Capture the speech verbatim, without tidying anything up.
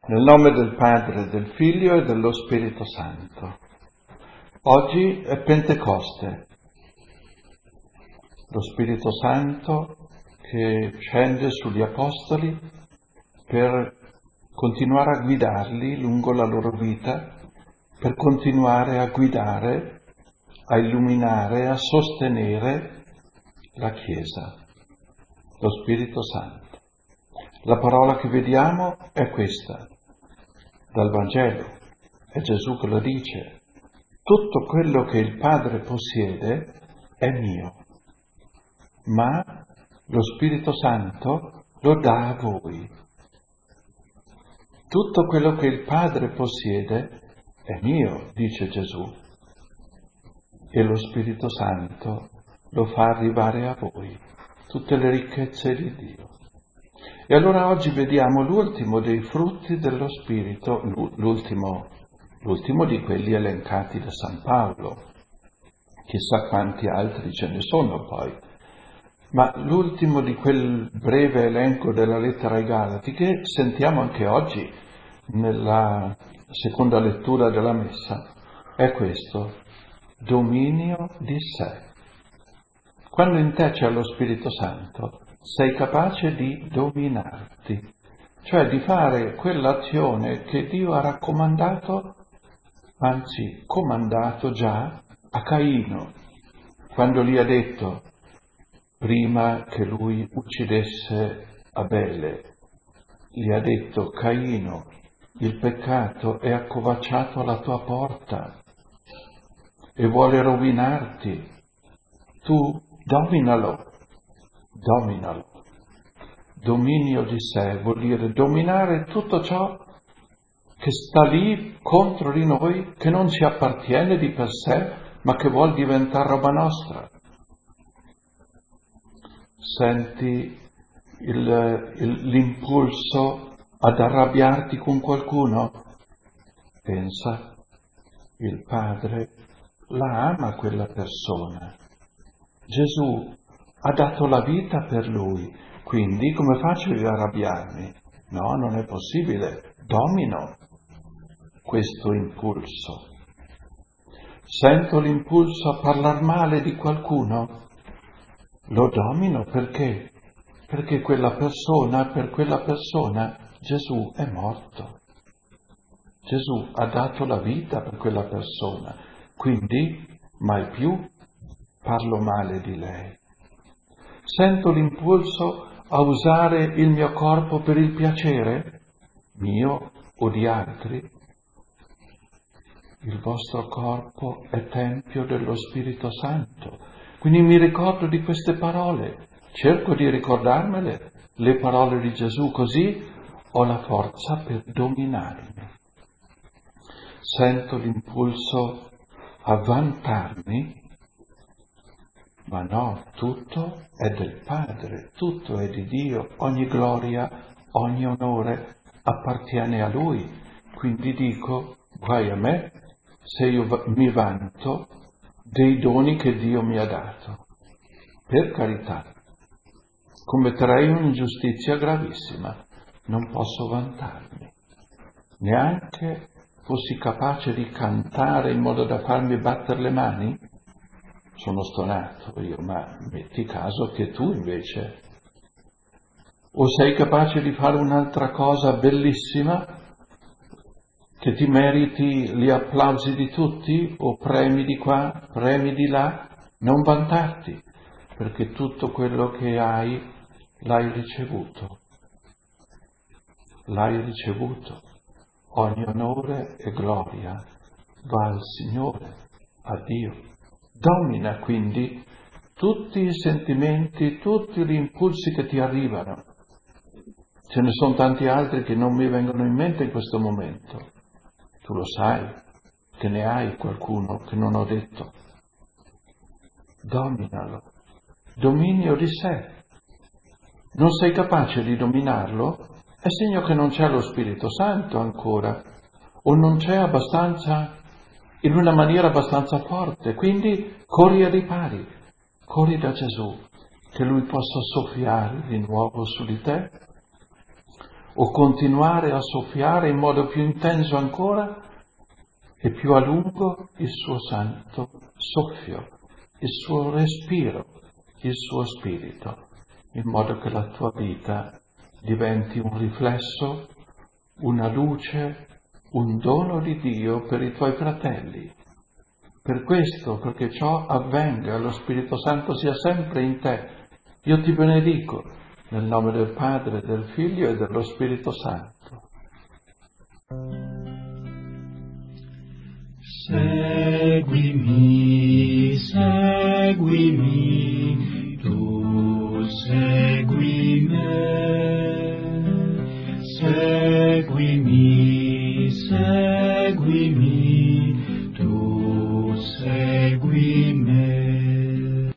Nel nome del Padre, del Figlio e dello Spirito Santo. Oggi è Pentecoste, lo Spirito Santo che scende sugli Apostoli per continuare a guidarli lungo la loro vita, per continuare a guidare, a illuminare, a sostenere la Chiesa, lo Spirito Santo. La parola che vediamo è questa, dal Vangelo, è Gesù che lo dice: tutto quello che il Padre possiede è mio, ma lo Spirito Santo lo dà a voi. Tutto quello che il Padre possiede è mio, dice Gesù, e lo Spirito Santo lo fa arrivare a voi, tutte le ricchezze di Dio. E allora oggi vediamo l'ultimo dei frutti dello Spirito, l'ultimo, l'ultimo di quelli elencati da San Paolo. Chissà quanti altri ce ne sono poi, ma l'ultimo di quel breve elenco della lettera ai Galati che sentiamo anche oggi nella seconda lettura della Messa è questo: dominio di sé. Quando in te c'è lo Spirito Santo, sei capace di dominarti, cioè di fare quell'azione che Dio ha raccomandato, anzi comandato già a Caino, quando gli ha detto, prima che lui uccidesse Abele, gli ha detto: Caino, il peccato è accovacciato alla tua porta e vuole rovinarti. Tu dominalo, dominalo. Dominio di sé vuol dire dominare tutto ciò che sta lì contro di noi, che non ci appartiene di per sé, ma che vuol diventare roba nostra. Senti il, il, l'impulso ad arrabbiarti con qualcuno? Pensa, il Padre la ama quella persona. Gesù ha dato la vita per lui, quindi come faccio io ad arrabbiarmi? No, non è possibile, domino questo impulso. Sento l'impulso a parlare male di qualcuno? Lo domino perché? Perché quella persona, per quella persona Gesù è morto. Gesù ha dato la vita per quella persona, quindi mai più parlo male di lei. Sento l'impulso a usare il mio corpo per il piacere mio o di altri. Il vostro corpo è tempio dello Spirito Santo. Quindi mi ricordo di queste parole, cerco di ricordarmele, le parole di Gesù, così ho la forza per dominarmi. Sento l'impulso a vantarmi, ma no, tutto è del Padre, tutto è di Dio, ogni gloria, ogni onore appartiene a Lui. Quindi dico, guai a me se io mi vanto dei doni che Dio mi ha dato. Per carità, commetterei un'ingiustizia gravissima, non posso vantarmi. Neanche fossi capace di cantare in modo da farmi battere le mani? Sono stonato io, ma metti caso che tu invece. O sei capace di fare un'altra cosa bellissima che ti meriti gli applausi di tutti, o premi di qua, premi di là? Non vantarti, perché tutto quello che hai l'hai ricevuto. L'hai ricevuto. Ogni onore e gloria va al Signore, a Dio. Domina quindi tutti i sentimenti, tutti gli impulsi che ti arrivano. Ce ne sono tanti altri che non mi vengono in mente in questo momento. Tu lo sai, che ne hai qualcuno che non ho detto. Dominalo. Dominio di sé. Non sei capace di dominarlo? È segno che non c'è lo Spirito Santo ancora, o non c'è abbastanza, in una maniera abbastanza forte. Quindi corri ai ripari, corri da Gesù, che Lui possa soffiare di nuovo su di te. o continuare a soffiare in modo più intenso ancora e più a lungo il suo santo soffio, il suo respiro, il suo spirito, in modo che la tua vita diventi un riflesso, una luce, un dono di Dio per i tuoi fratelli. Per questo, perché ciò avvenga, lo Spirito Santo sia sempre in te. Io ti benedico nel nome del Padre, del Figlio e dello Spirito Santo. Seguimi, seguimi.